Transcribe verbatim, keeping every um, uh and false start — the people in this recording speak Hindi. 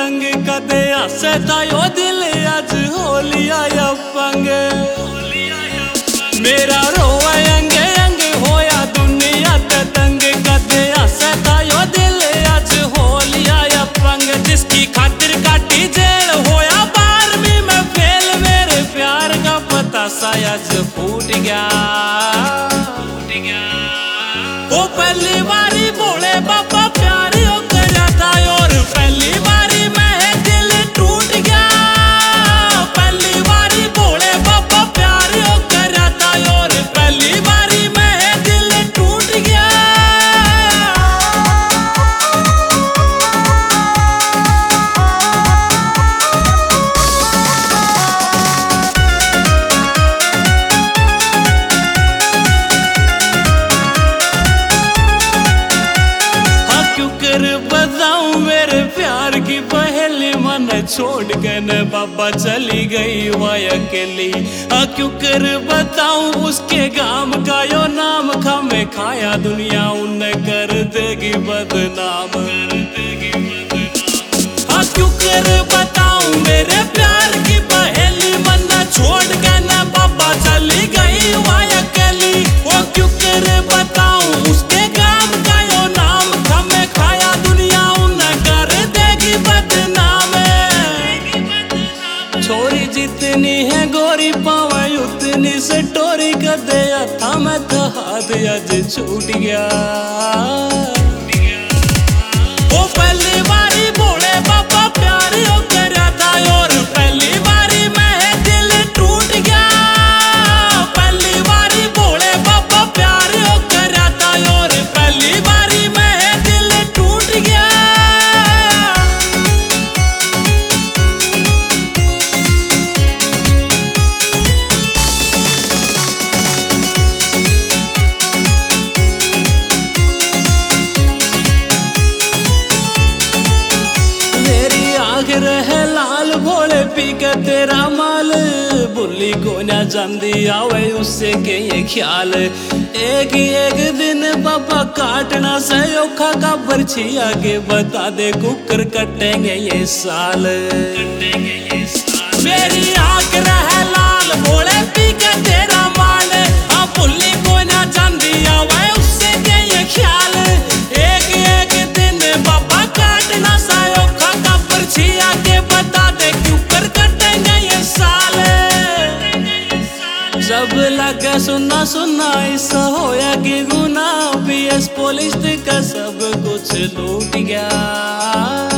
पतंग कदे हसे तायो दिल आज हो लिया या पंग। मेरा रोए अंगे अंगे होया दुनिया ते तंग कदे हसे तायो दिल आज हो लिया या पंग। जिसकी खातिर काटी जेल होया बारहवीं में फेल मेरे प्यार का पता शायद फूट गया। वो पहली बारी बोले बाबा प्यार हो गया था और पहली बारी में दिल टूट गया। पहली बारी बोले बाबा प्यार हो गया था और पहली बारी में दिल टूट गया। बताऊं मेरे प्यार की पहली मन छोड़ के न बाबा चली गई वह अकेली। क्यों कर बताऊं उसके गाम का यो नाम खा में खाया दुनिया उन्हें कर देगी बदनाम। क्यों कर बताऊं मेरे प्यार की पहली मन छोड़ के न बाबा चली गई वह अकेली। वो क्यों कर बताऊं उसके गाम का यो नाम खा में खाया दुनिया उन्हें कर देगी बदनाम। छोरी जितनी है गोरी पावे उतनी से टोरी कर दे था मैं तो हाथ आज छूट गया। वो पहली बारी बोले बाबा प्यार हो गया था और पहली बारी में दिल टूट गया। पहली बारी बोले बाबा प्यार हो गया था और पहली बारी में दिल टूट गया। रहे लाल भोले पी के तेरा माल बुल्ली को ना जंदी आवे उससे के ये ख्याल। एक एक दिन बाबा काटना से औखा का बर्छी आगे बता दे कुकर कटेंगे ये साल। मेरी आंख रहे लाल भोले पी के तेरा माल हाँ बुल्ली को ना जंदी आवे उससे के ये ख्याल। एक एक दिन बाबा काटना से औखा का बर्छी आगे बता दे क्यों कर कटेंगे ये साल। जब लगे सुना सुना ऐसा होया कि गुना पी एस पुलिस का सब कुछ लूट गया।